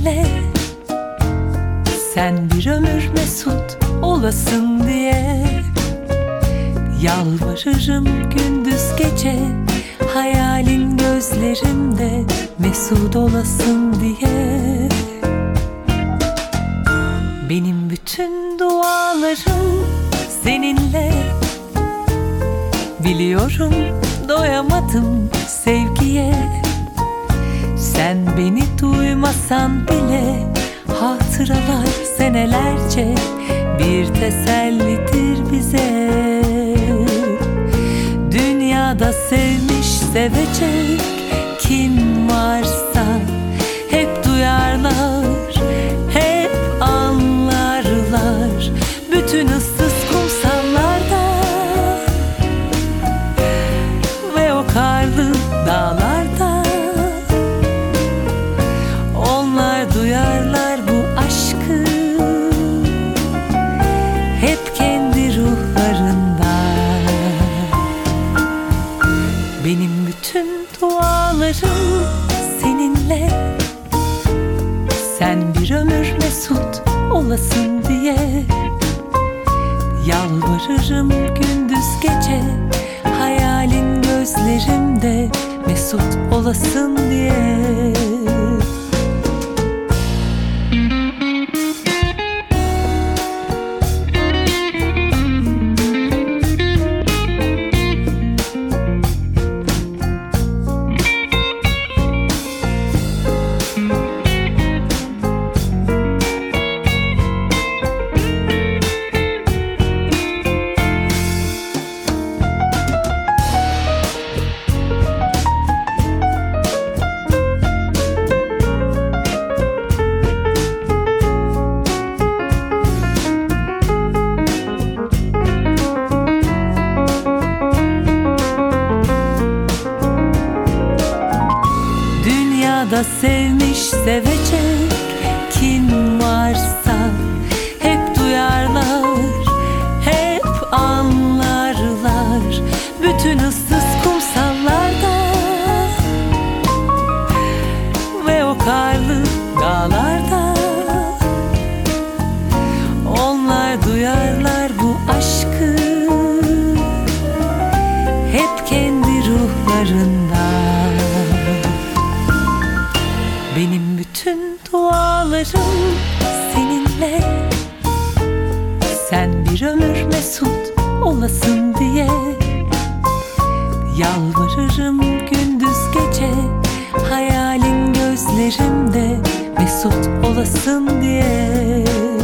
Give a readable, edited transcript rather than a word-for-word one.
seninle. Sen bir ömür mesut olasın diye. Yalvarırım gündüz gece, hayalin gözlerimde mesut olasın diye. Benim bütün dualarım seninle. Biliyorum doyamadım sevgiye. Sen beni duymasan bile hatıralar senelerce bir tesellidir bize. Dünyada sevmiş sevecek kim varsa hep duyarlar, hep anlarlar. Bütün ıssız kumsallarda ve o karlı dağlarda onlar duyarlar bu aşkı, hep kendi ruhlarında. Benim bütün dualarım seninle. Sen bir ömür mesut olasın diye. Yalvarırım gündüz gece, hayalin gözlerimde mesut olasın diye. Dünyada sevmiş sevecek kim varsa hep duyarlar, hep anlarlar. Bütün ıssız kumsallarda ve o karlı dağlarda onlar duyarlar bu aşkı, hep kendi ruhlarında. Benim bütün dualarım seninle. Sen bir ömür mesut olasın diye. Yalvarırım gündüz gece, hayalin gözlerimde mesut olasın diye.